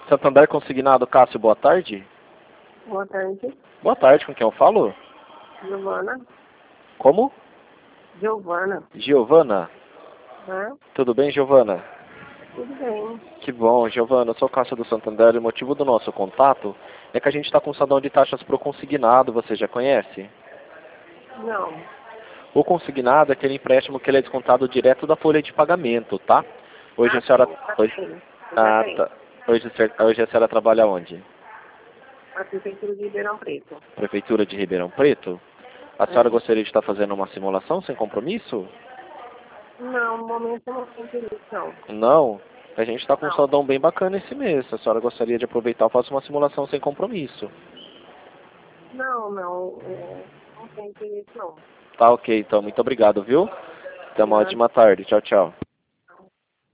Santander Consignado, Cássio, boa tarde. Boa tarde. Boa tarde, com quem eu falo? Giovana. Como? Giovana. Giovana. Hã? Tudo bem, Giovana? Tudo bem. Que bom, Giovana. Eu sou o Cássio do Santander e o motivo do nosso contato é que a gente está com um salão de taxas para o consignado, você já conhece? Não. O consignado é aquele empréstimo que ele é descontado direto da folha de pagamento, tá? Hoje a senhora... Sim. Tá. Hoje a senhora trabalha onde? A Prefeitura de Ribeirão Preto. Prefeitura de Ribeirão Preto? A senhora gostaria de estar fazendo uma simulação sem compromisso? Não, no momento eu não tenho interesse, não. Não? A gente está com um Não. saldão bem bacana esse mês. Se a senhora gostaria de aproveitar, eu faço uma simulação sem compromisso. Não. Não tenho interesse, não. Tá ok, então. Muito obrigado, viu? Até uma Nada. ótima tarde. Tchau, tchau.